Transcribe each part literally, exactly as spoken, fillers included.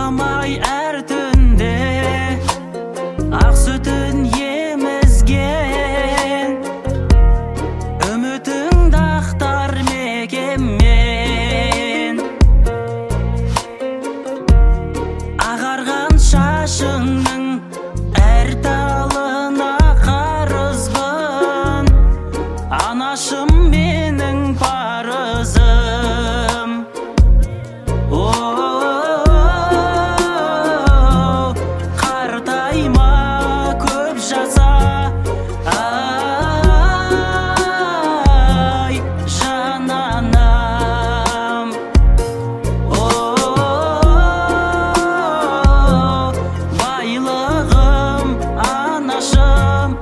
Ұйқымай әр түнде ақ сүтін емізген, үмітің дақтар мекеммен. Ағарған шашыңның әр талына қарызбын, анашым менің парызым. Қартайма, көп жаса, ай, жан анам. Байлығым, анашым,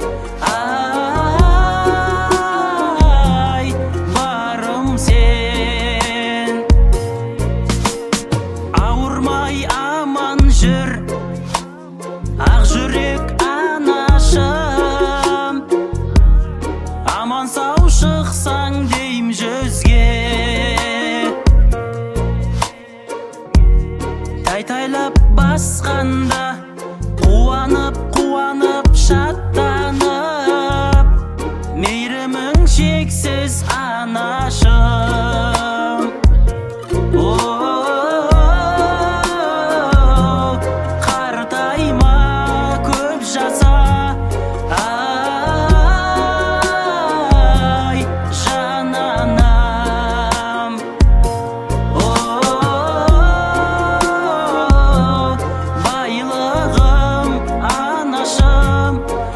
ай, барым сен. Ауырмай аман жүр, ақ жүрек анашым, аман сау шықсаң дейм жүзге. Тайтайлап басқанда қуанып қуанып шаттанып, мейірімің шексіз анашым. Қартайма, көп жаса, ай, жан анам. Байлығым, анашым,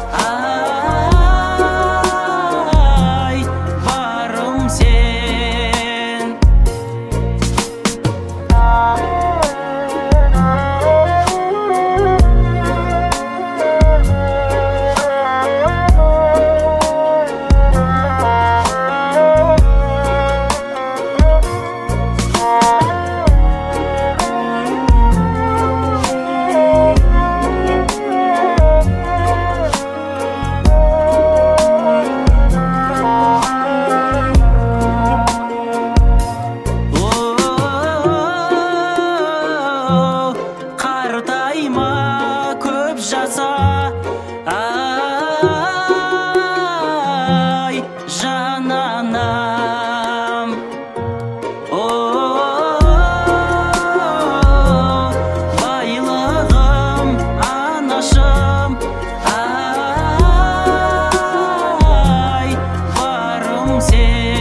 ай, барым сен. Қартайма, көп жаса, ай, жан анам. Байлығым, анашым, ай, барым сен.